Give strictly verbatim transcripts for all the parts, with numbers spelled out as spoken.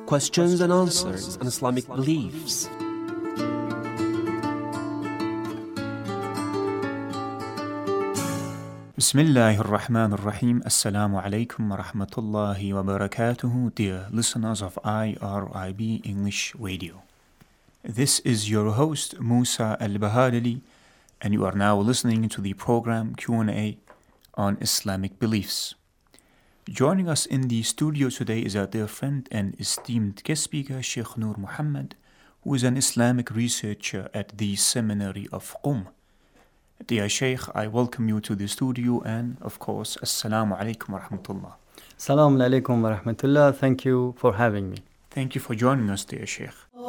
questions and answers on Islamic beliefs. Bismillahir Rahmanir Rahim. Assalamu alaikum wa rahmatullahi wa barakatuhu, dear listeners of I R I B English Radio. This is your host Musa Al-Bahadali, and you are now listening to the program Q and A on Islamic beliefs. Joining us in the studio today is our dear friend and esteemed guest speaker, Sheikh Noor Muhammad, who is an Islamic researcher at the Seminary of Qum. Dear Sheikh, I welcome you to the studio and, of course, Assalamu alaikum wa rahmatullah. Assalamu alaikum wa rahmatullah. Thank you for having me. Thank you for joining us, dear Sheikh.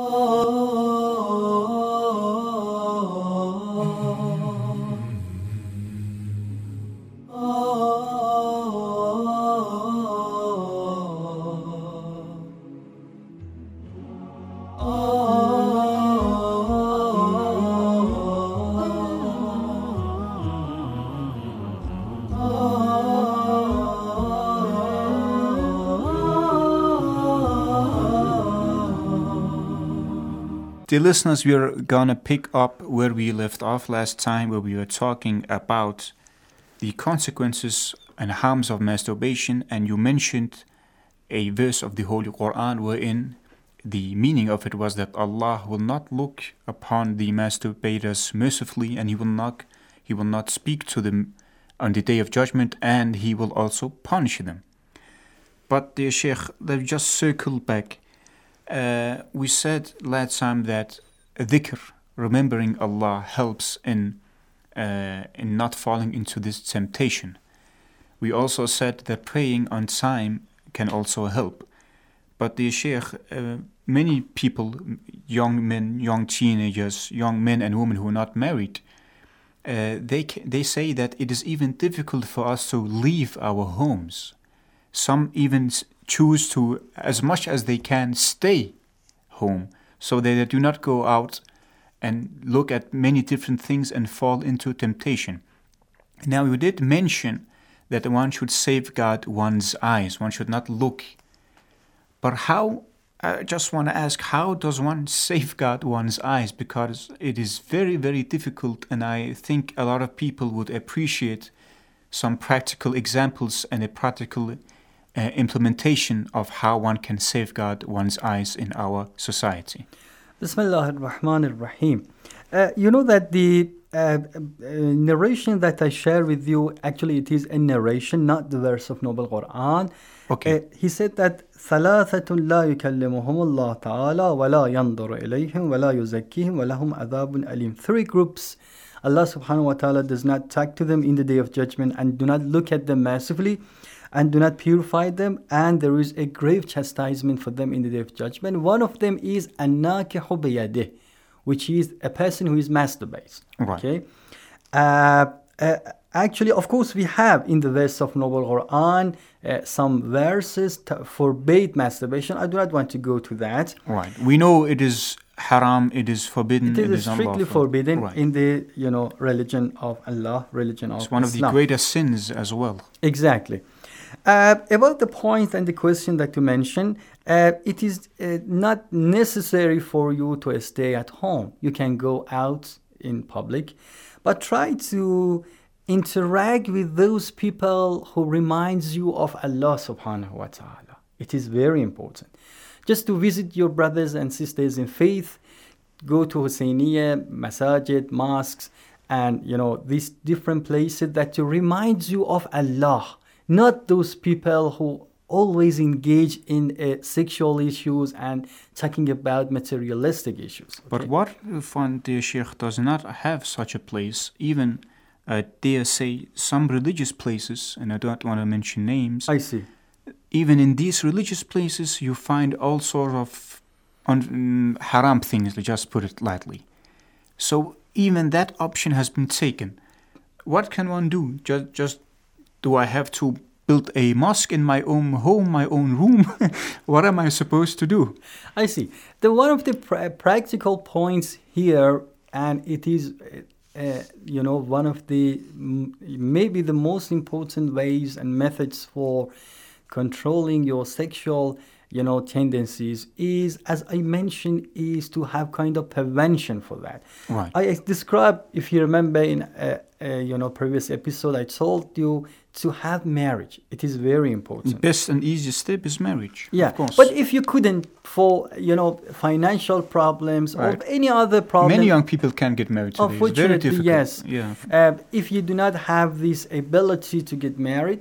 Dear listeners, we are gonna pick up where we left off last time, where we were talking about the consequences and harms of masturbation, and you mentioned a verse of the Holy Quran wherein the meaning of it was that Allah will not look upon the masturbators mercifully, and He will not He will not speak to them on the Day of Judgment, and He will also punish them. But dear Sheikh, let's just circle back. Uh, we said last time that dhikr, remembering Allah, helps in uh, in not falling into this temptation. We also said that praying on time can also help. But the Sheikh, uh, many people, young men, young teenagers, young men and women who are not married, uh, they ca- they say that it is even difficult for us to leave our homes. Some even choose to, as much as they can, stay home so that they do not go out and look at many different things and fall into temptation. Now, you did mention that one should safeguard one's eyes, one should not look. But how, I just want to ask, how does one safeguard one's eyes? Because it is very, very difficult, and I think a lot of people would appreciate some practical examples and a practical Uh, implementation of how one can safeguard one's eyes in our society. Bismillah ar-Rahman ar-Rahim. Uh, you know that the uh, uh, narration that I share with you, actually it is a narration, not the verse of Noble Quran. Okay. Uh, he said that ثَلَاثَةٌ لَا يُكَلِّمُهُمُ اللَّهُ تَعَالَى وَلَا يَنْظُرُ إِلَيْهِمْ وَلَا يُزَكِّيهِمْ وَلَهُمْ عَذَابٌ أَلِيمٌ. Three groups, Allah subhanahu wa ta'ala does not talk to them in the Day of Judgment and do not look at them mercifully and do not purify them, and there is a grave chastisement for them in the Day of Judgment. One of them is النَّاكِحُ بِيَدِهِ, which is a person who is masturbates. Right. Okay. Uh, uh, actually, of course, we have in the verse of Noble Quran uh, some verses to forbade masturbation. I do not want to go to that. Right. We know it is haram, it is forbidden, It is, it is strictly unlawful. forbidden Right. in the you know religion of Allah, religion of It's one of the Islam. greatest sins as well. Exactly. Uh, about the point and the question that you mentioned, uh, it is uh, not necessary for you to stay at home. You can go out in public, but try to interact with those people who reminds you of Allah subhanahu wa ta'ala. It is very important. Just to visit your brothers and sisters in faith, go to Husseiniya, Masajid, mosques, and you know these different places that to remind you of Allah. Not those people who always engage in uh, sexual issues and talking about materialistic issues. Okay? But what if one, dear Sheikh, does not have such a place, even, uh, dare say, some religious places, and I don't want to mention names. I see. Even in these religious places, you find all sorts of un- haram things, let's just put it lightly. So even that option has been taken. What can one do? Just, just do I have to build a mosque in my own home, my own room? What am I supposed to do? I see. The one of the pr- practical points here, and it is, uh, you know, one of the m- maybe the most important ways and methods for controlling your sexual, you know, tendencies is, as I mentioned, is to have kind of prevention for that. Right. I described, if you remember in a, a you know previous episode, I told you to have marriage. It is very important. The best and easiest step is marriage. Yeah, of course. but if you couldn't, for you know financial problems Right. or any other problem, Many young people can get married today. It's very unfortunately, difficult. yes. Yeah. Uh, if you do not have this ability to get married,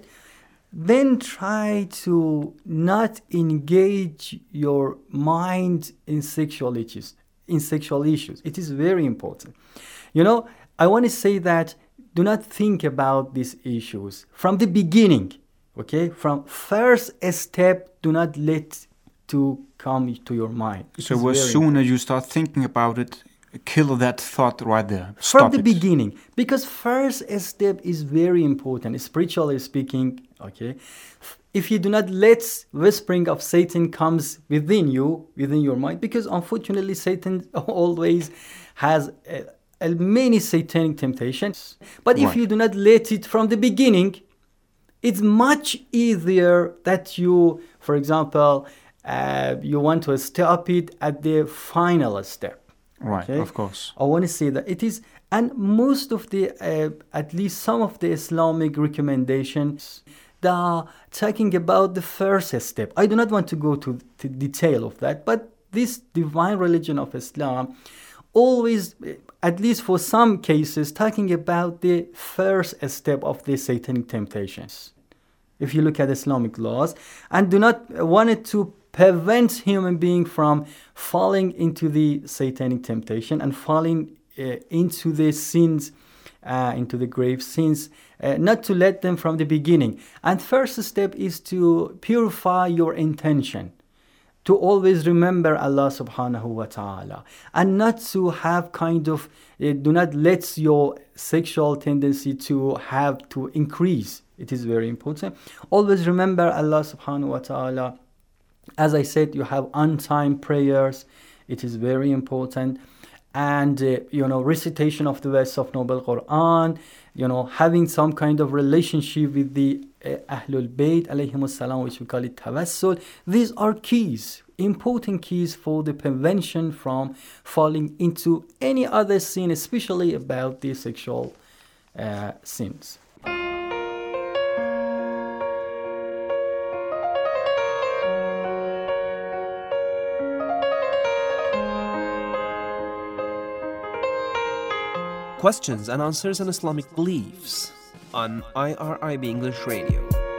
then try to not engage your mind in sexual issues. In sexual issues, it is very important. You know, I want to say that do not think about these issues from the beginning. Okay, from first step, do not let to come to your mind. It So is as very soon as you start thinking about it, kill that thought right there. from Stop the it. beginning, because first step is very important, spiritually speaking. Okay, if you do not let whispering of Satan comes within you, within your mind, because unfortunately Satan always has uh, uh, many satanic temptations. But if Right. you do not let it from the beginning, it's much easier that you, for example, uh, you want to stop it at the final step. Right, Okay? of course. I want to say that it is, and most of the, uh, at least some of the Islamic recommendations, they are talking about the first step. I do not want to go to the detail of that, but this divine religion of Islam always, at least for some cases, talking about the first step of the satanic temptations. If you look at Islamic laws, and do not want it to prevent human being from falling into the satanic temptation and falling uh, into the sins, uh, into the grave sins, uh, not to let them from the beginning. And first step is to purify your intention, to always remember Allah subhanahu wa ta'ala, and not to have kind of, uh, do not let your sexual tendency to have to increase. It is very important. Always remember Allah subhanahu wa ta'ala. As I said, you have on-time prayers. It is very important. And, uh, you know, recitation of the verse of Noble Quran, you know, having some kind of relationship with the uh, Ahlul Bayt, alayhimus salam, which we call it tawassul. These are keys, important keys for the prevention from falling into any other sin, especially about the sexual uh, sins. Questions and answers on Islamic beliefs on I R I B English Radio.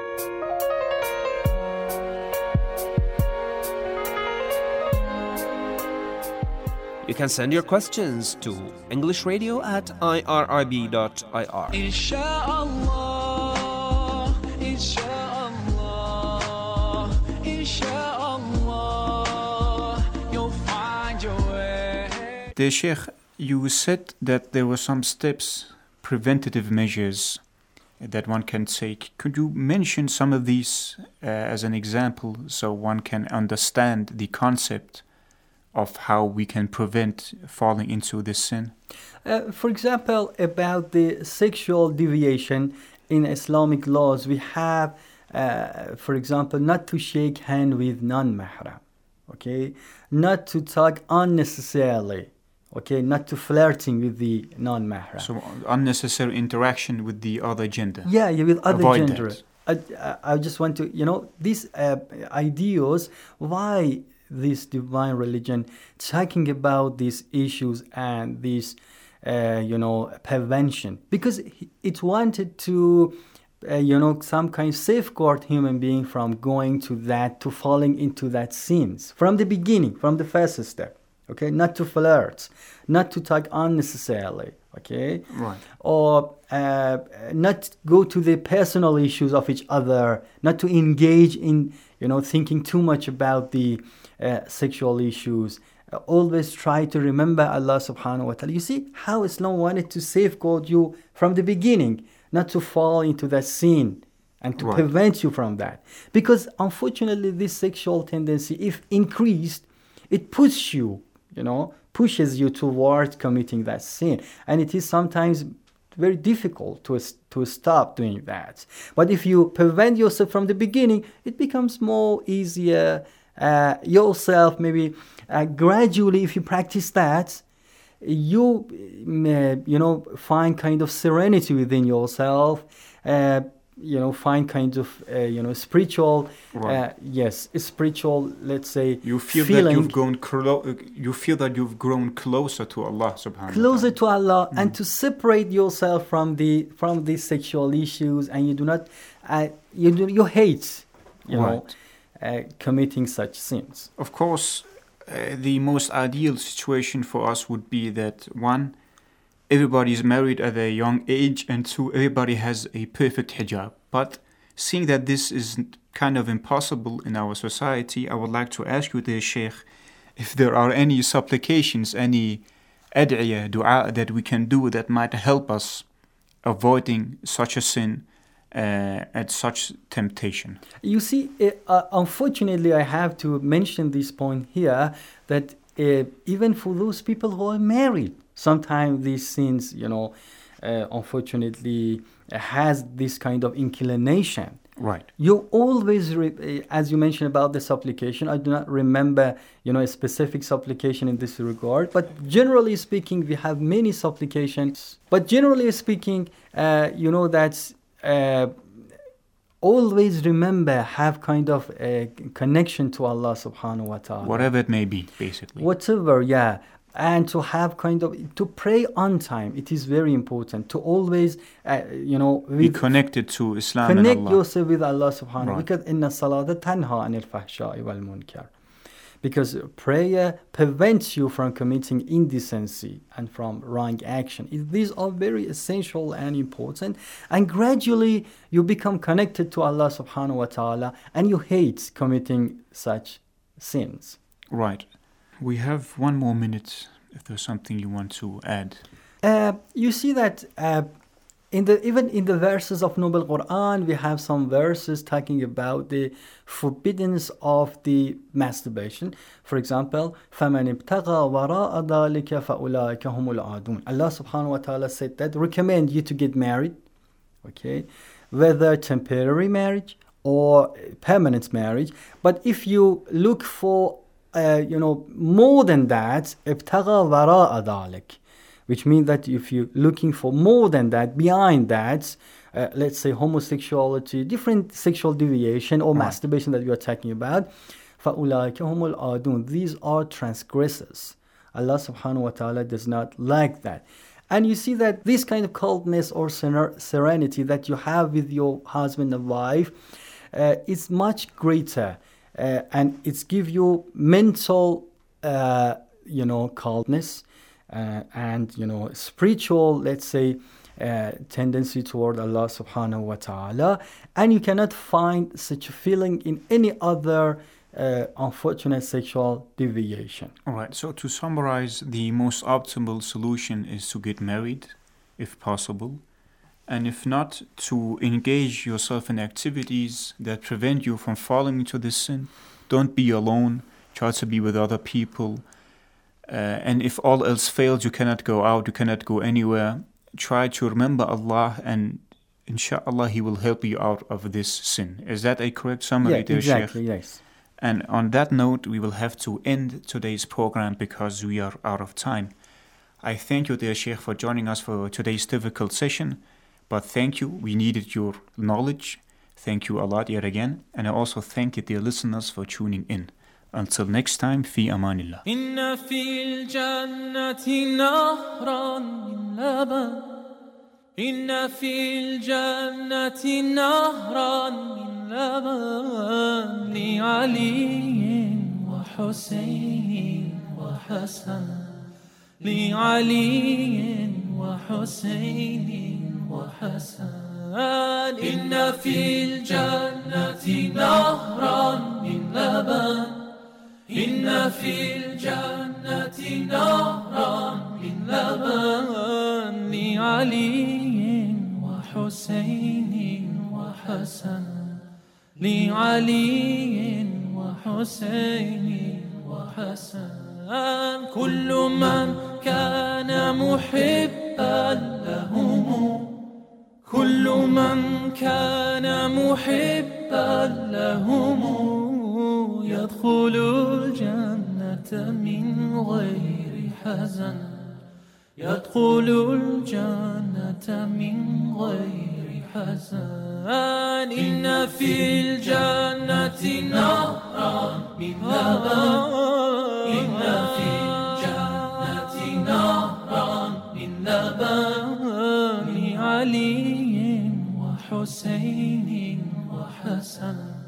You can send your questions to englishradio at I R I B dot I R. Inshallah, inshallah, inshallah, you'll find your way. The Sheikh, you said that there were some steps, preventative measures that one can take. Could you mention some of these uh, as an example so one can understand the concept of how we can prevent falling into this sin? Uh, for example, about the sexual deviation in Islamic laws, we have, uh, for example, not to shake hand with non-mahram, okay? Not to talk unnecessarily, okay? Not to flirting with the non-mahram. So unnecessary interaction with the other gender. Yeah, yeah, with other Avoid gender. I, I, I just want to, you know, these uh, ideas, why this divine religion talking about these issues and this, uh, you know, prevention, because it wanted to, uh, you know, some kind of safeguard human being from going to that, to falling into that sins from the beginning, from the first step. Okay, not to flirt, not to talk unnecessarily. Okay, Right. or uh, not go to the personal issues of each other, not to engage in, you know, thinking too much about the uh, sexual issues. Uh, always try to remember Allah subhanahu wa ta'ala. You see how Islam wanted to safeguard you from the beginning, not to fall into that sin and to Right. prevent you from that. Because unfortunately, this sexual tendency, if increased, it pushes you, you know, pushes you towards committing that sin. And it is sometimes very difficult to, to stop doing that. But if you prevent yourself from the beginning, it becomes more easier uh, yourself, maybe uh, gradually, if you practice that, you uh, you know find kind of serenity within yourself. Uh, you know, find kind of uh, you know spiritual, Right. uh, yes, spiritual. Let's say You feel feeling. that you've grown clo- you feel that you've grown closer to Allah subhanahu closer wa ta'ala. to Allah, and to separate yourself from the from these sexual issues, and you do not uh, you do you hate you know uh, committing such sins. Of course, uh, the most ideal situation for us would be that one, everybody is married at a young age, and two, everybody has a perfect hijab. But seeing that this is kind of impossible in our society, I would like to ask you there, Sheikh, if there are any supplications, any ad'iyah, dua that we can do that might help us avoiding such a sin uh, and such temptation. You see, uh, uh, unfortunately, I have to mention this point here that uh, even for those people who are married, sometimes these sins, you know, uh, unfortunately, uh, has this kind of inclination. Right. You always, re- uh, as you mentioned about the supplication, I do not remember, you know, a specific supplication in this regard. But generally speaking, we have many supplications. But generally speaking, uh, you know, that's uh, always remember have kind of a connection to Allah Subhanahu wa Taala. Whatever it may be, basically. Whatever, yeah. And to have kind of to pray on time. It is very important to always, uh, you know, Be with- connected to Islam connect and Allah. yourself with Allah subhanahu Right. because inna salata tanha anil fahsha'i wal munkar. Because prayer prevents you from committing indecency and from wrong action. It- These are very essential and important. And gradually you become connected to Allah subhanahu wa ta'ala and you hate committing such sins. Right. We have one more minute if there's something you want to add. Uh, you see that uh, in the even in the verses of Noble Quran, we have some verses talking about the forbiddance of the masturbation. For example, فَمَنِ ابْتَغَى وَرَاءَ ذَلِكَ فَأُولَٰئِكَ هُمُ الْعَادُونَ. Allah subhanahu wa ta'ala said that recommend you to get married, okay, whether temporary marriage or permanent marriage. But if you look for uh, you know more than that, ابْتَغَى وَرَاءَ ذَلِكَ, which means that if you're looking for more than that, behind that, uh, let's say homosexuality, different sexual deviation or Right. masturbation that you are talking about, فَأُولَٰئِكَ هُمُ الْعَادُونَ. These are transgressors. Allah subhanahu wa ta'ala does not like that. And you see that this kind of coldness or sener- serenity that you have with your husband and wife uh, is much greater. Uh, and it's give you mental, uh, you know, coldness. Uh, and you know spiritual, let's say, uh, tendency toward Allah subhanahu wa ta'ala, and you cannot find such a feeling in any other uh, unfortunate sexual deviation. All right. So to summarize, the most optimal solution is to get married, if possible, and if not, to engage yourself in activities that prevent you from falling into this sin. Don't be alone. Try to be with other people. Uh, and if all else fails, you cannot go out, you cannot go anywhere. Try to remember Allah, and inshallah He will help you out of this sin. Is that a correct summary, Yeah, dear exactly, Sheikh? yes. And on that note, we will have to end today's program because we are out of time. I thank you, dear Sheikh, for joining us for today's difficult session. But thank you, we needed your knowledge. Thank you a lot yet again. And I also thank you, dear listeners, for tuning in. Until next time, في أمان الله. إن في الجنة نهرا من لبن إن في الجنة نهرا من لبن لعلي وحسين وحسن لعلي وحسين وحسن إن في الجنة نهرا من لبن إن في الجنة نهرا من لبن لعلي وحسين وحسن لعلي وحسين وحسن كل من كان محبا لهم كل من كان محبا لهم يدخل الجنة من غير حزن يدخل الجنة من غير حزن إن في الجنة نهرا من لبن إن في الجنة نهرا من لبن علي وحسين وحسن